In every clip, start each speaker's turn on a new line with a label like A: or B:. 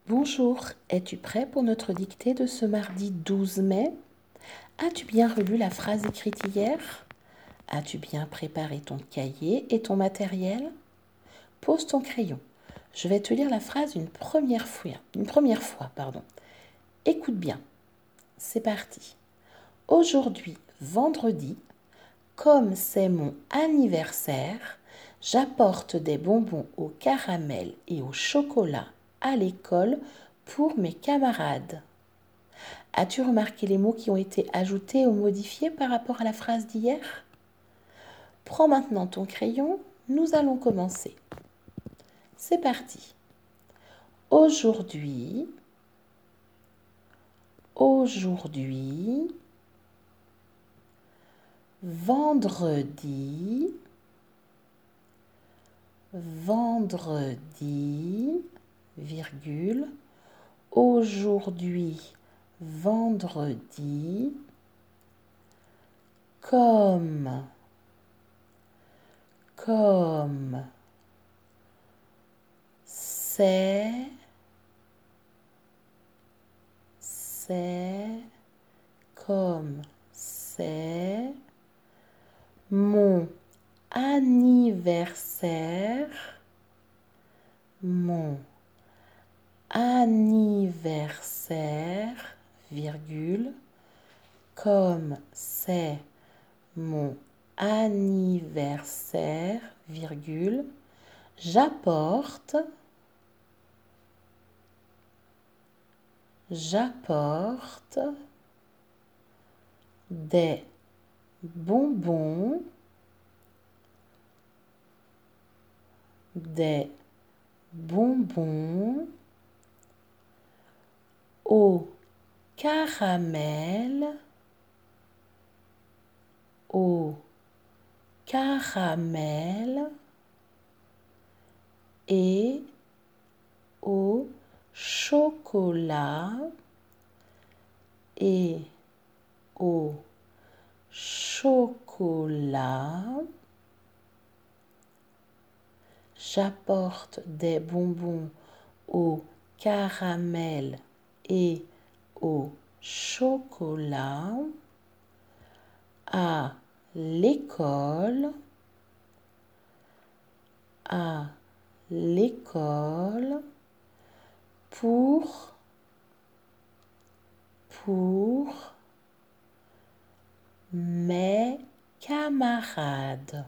A: Bonjour, es-tu prêt pour notre dictée de ce mardi 12 mai? As-tu bien relu la phrase écrite hier? As-tu bien préparé ton cahier et ton matériel? Pose ton crayon. Je vais te lire la phrase une première fois. Écoute bien. C'est parti. Aujourd'hui, vendredi, comme c'est mon anniversaire, j'apporte des bonbons au caramel et au chocolat à l'école pour mes camarades. As-tu remarqué les mots qui ont été ajoutés ou modifiés par rapport à la phrase d'hier? Prends maintenant ton crayon, nous allons commencer. C'est parti. Aujourd'hui, vendredi, virgule, aujourd'hui, vendredi, comme, c'est, comme c'est, mon anniversaire, virgule, comme c'est mon anniversaire, virgule, j'apporte des bonbons, au caramel, et au chocolat, j'apporte des bonbons au caramel et au chocolat à l'école, pour mes camarades.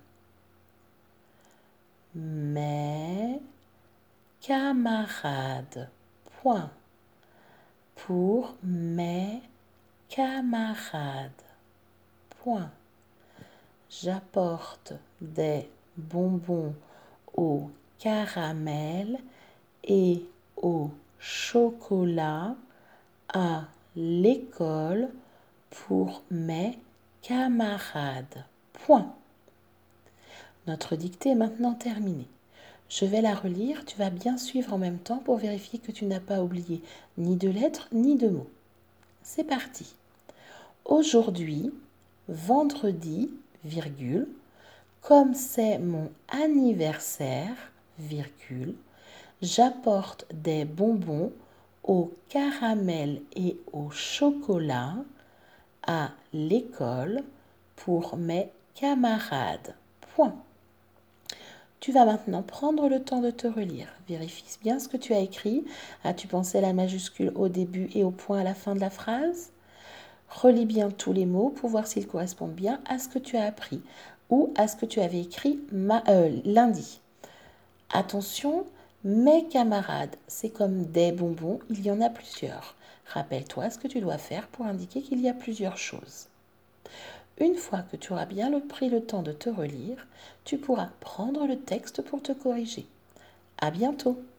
A: Point. Pour mes camarades. Point. J'apporte des bonbons au caramel et au chocolat à l'école pour mes camarades. Point. Notre dictée est maintenant terminée. Je vais la relire, tu vas bien suivre en même temps pour vérifier que tu n'as pas oublié ni de lettres ni de mots. C'est parti. Aujourd'hui, vendredi, virgule, comme c'est mon anniversaire, virgule, j'apporte des bonbons au caramel et au chocolat à l'école pour mes camarades. Point. Tu vas maintenant prendre le temps de te relire. Vérifie bien ce que tu as écrit. As-tu pensé à la majuscule au début et au point à la fin de la phrase? Relis bien tous les mots pour voir s'ils correspondent bien à ce que tu as appris ou à ce que tu avais écrit lundi. Attention, mes camarades, c'est comme des bonbons, il y en a plusieurs. Rappelle-toi ce que tu dois faire pour indiquer qu'il y a plusieurs choses. Une fois que tu auras bien pris le temps de te relire, tu pourras prendre le texte pour te corriger. À bientôt!